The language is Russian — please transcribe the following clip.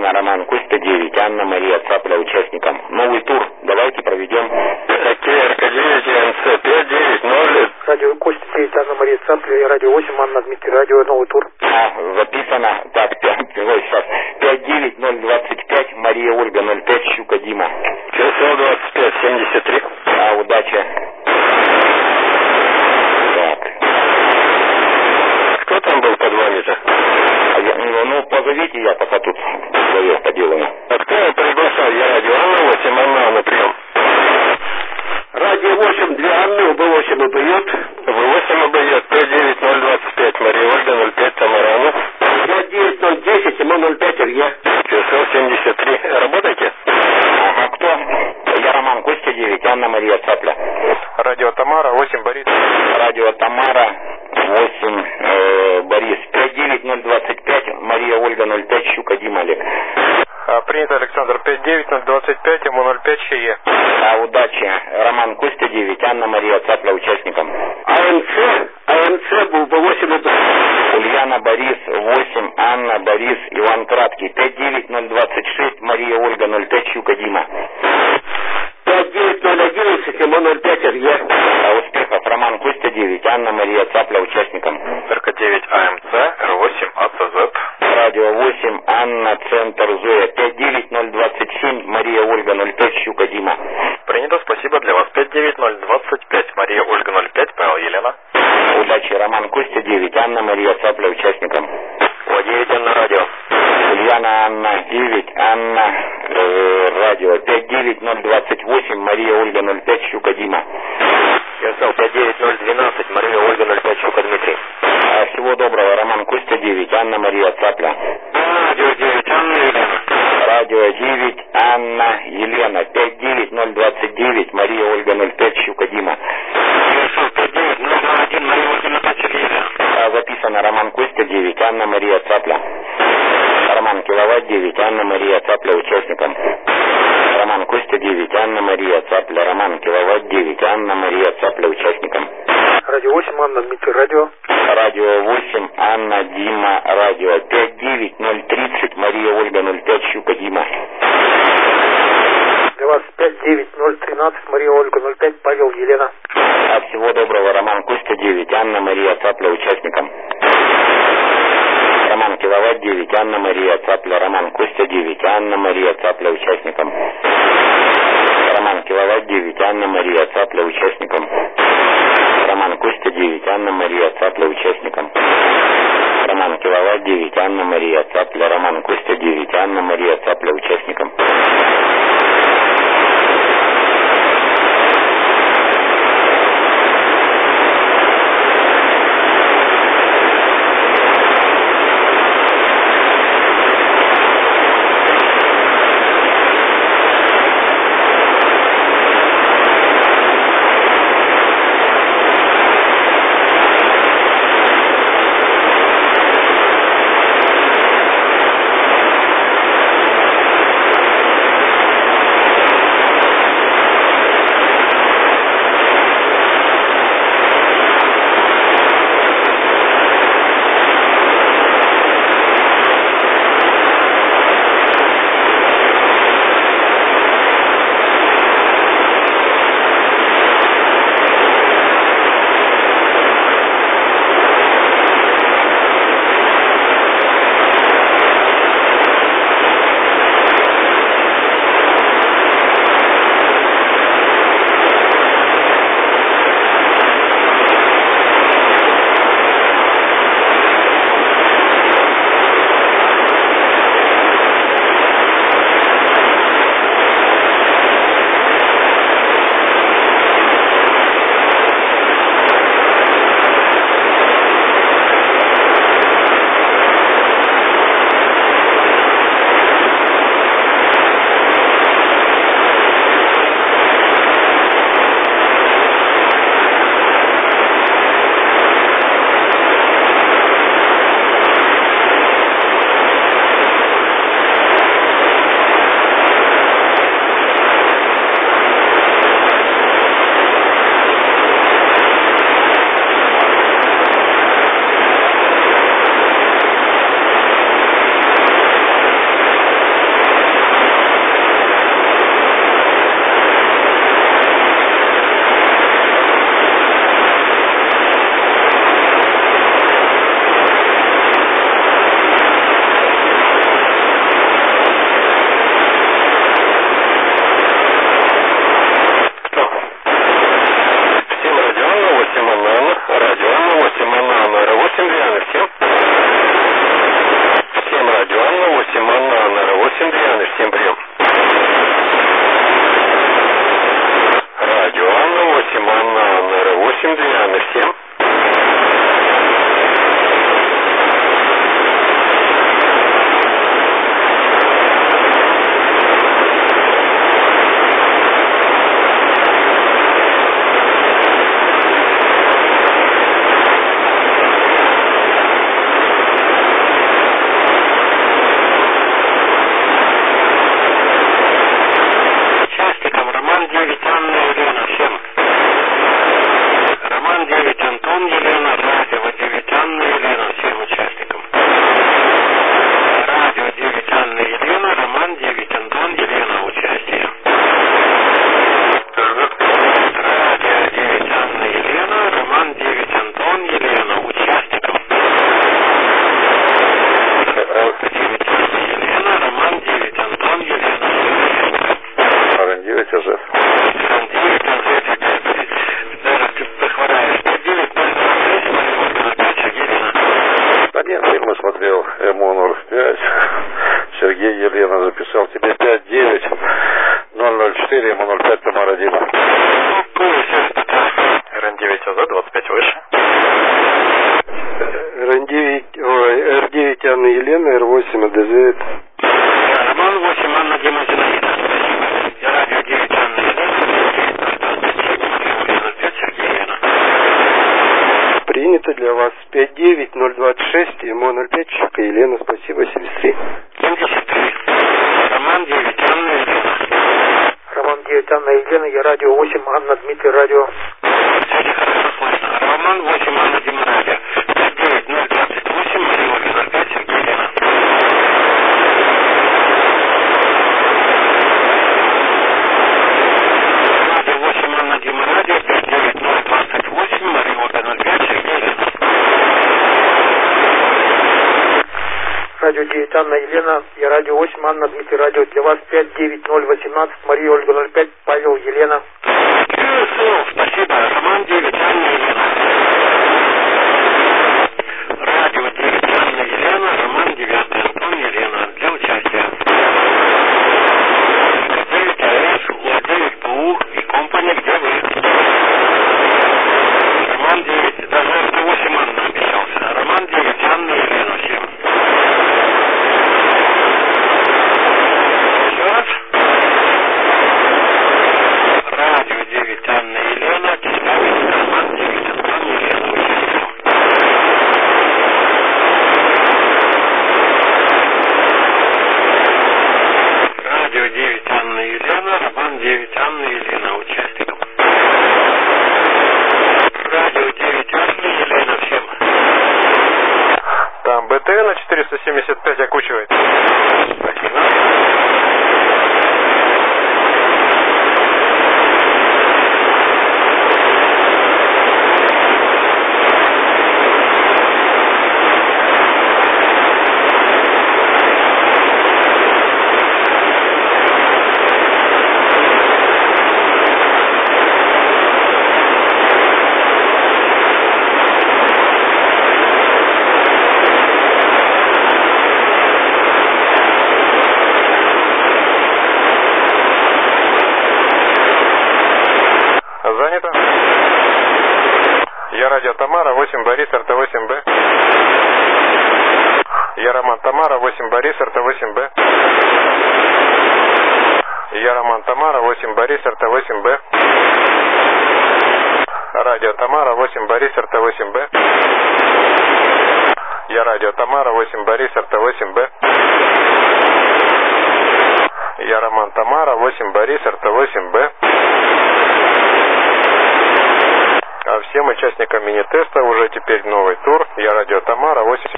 Ульяна, Роман, Костя 9, Анна, Мария, Цапля участникам. Новый тур. Давайте проведем. КРК 9, НЦ 590. Радио Костя 9, Анна, Мария, Цапля и радио 8, Анна, Дмитрий, радио новый тур. Записано. Так, 59025, Мария, Ольга 05, Щука, Дима. ЧСЛ 25, 73. Удачи. Так. Кто там был под вами-то? Позовите, я пока тут свое поделаю. А кто я приглашал? Я радио Анна 8, Анна на прием. Радио 8, 2 Анны, УБ8 убьет. В8 убьет, 59025, Мария Ольга 05, Тамарана. 59010, ему 05, Илья. ЧСЛ 73. Работаете? Ага, кто? Я Роман, Костя 9, Анна, Мария, Цапля. Радио Тамара, 8, Борис. Радио Тамара, 8, Борис. 59025, Мария, Ольга 05, Щука, Дима, Олег. Принято, Александр, 59025, ему 05, ЧЕ. Удачи. Роман, Костя 9, Анна, Мария, Цапля участникам. АМЦ был УБ8 убьет. Ульяна, Борис, 8, Анна, Борис, Иван Краткий. 59026, Мария, Ольга 05, Щука, Дима. 59011, ему 05, Илья. Успехов. Роман, Костя 9, Анна, Мария, Цапля участникам. РК 9, АМЦ, Р8, АЦЗ. Радио 8, Анна, Центр, Зоя. 59027, Мария, Ольга 05, Щука, Дима. Принято, спасибо для вас. 59025, Мария, Ольга 05, Павел, Елена. Удачи. Роман, Костя 9, Анна, Мария, Цапля участникам. О9, Анна, радио. Ульяна, Анна 9, Анна, радио. 59028, Мария, Ольга 05, Щука, Дима. КСЛ 59012, Мария, Ольга 05, Щука, Дмитрий. Всего доброго. Роман, Костя 9, Анна, Мария, Цапля. Радио 9, Анна, Елена. Радио 9, Анна, Елена. 59029, Мария, Ольга 05, Щука, Дима. КСЛ 59021, Мария, Ольга 05, Щука, Елена. Записано. Роман, Костя 9, Анна, Мария, Цапля. Роман, Киловатт 9, Анна, Мария, Цапля участникам. Роман, Костя 9, Анна, Мария, Цапля. Роман, Киловатт 9, Анна, Мария, Цапля участникам. Радио 8, Анна, Дмитрий, радио. Радио 8, Анна, Дима, радио. 59030, Мария, Ольга 05, Щука, Дима. Для вас 59013, Мария, Ольга 05, Павел, Елена. Всего доброго. Роман, Костя 9, Анна, Мария, Цапля участникам. Роман, Киловатт 9, Анна, Мария, Цапля. Роман, Костя 9, Анна, Мария, Цапля участникам. Роман, Киловатт 9, Анна, Мария, Цапля участникам. Роман, Костя 9, Анна, Мария, Цапля участникам. Роман, Киловатт 9, Анна, Мария, Цапля. Роман, Костя 9, Анна, Мария, Цапля участникам. Сергей, Елена записал. Тебе 5-9-004, ему 05, Тамара, Дима. РН9 АЗ, 25 выше. РН9, Анна Елена, Р8 АДЗ. Роман 8, Анна, Дима, Зинаида. Я радио 9, Анна Елена. 05, Сергей, Елена. Принято для вас 5-9-026, ему 05, Чика, Елена, спасибо, 73. 73. Роман 9, Анна Елена. Роман 9, Анна Елена, я радио 8, Анна, Дмитрий, радио. Очень хорошо слышно. Роман 8, Анна, Дима, радио. 5-9-028, Мария Ольга, 05, Сергей, Елена. Радио 8, Анна, Дима, радио. 5-9-028, Мария Ольга, 05, Сергей, Елена. Радио 9, Анна Елена, я радио 8, Анна, Дмитрий, радио. Для вас 5-9-018, Мария Ольга, 05, Павел, Елена. Спасибо. Роман 9, Анна Елена. Радио 9, Анна Елена, Роман 9, Антон Елена. Для участия. 9 АС, Л9 БУ и компания, где вы? Роман 9, даже РТ8 Анна обещался. Роман 9, Анна Елена, всем. Еще раз. Радио 9, Анна Елена, Тесновый, Роман 9, Антон Елена, участие. Радио 9, Анна Елена, Роман 9, Анна Елена, участникам. Радио 9, Анна Елена, всем. Там БТ на 475 окучивает. Спасибо. Занято. Я радио Тамара, 8 Борис, РТ8Б. Я Роман Тамара, 8 Борис, РТ8Б. Я Роман Тамара, 8 Борис, РТ8Б. Радио Тамара, 8 Борис, РТ8Б. Я радио Тамара, 8 Борис, РТ8Б. Я Роман Тамара, 8 Борис, РТ8Б. А всем участникам мини-теста уже теперь новый тур. Я радио Тамара, 8...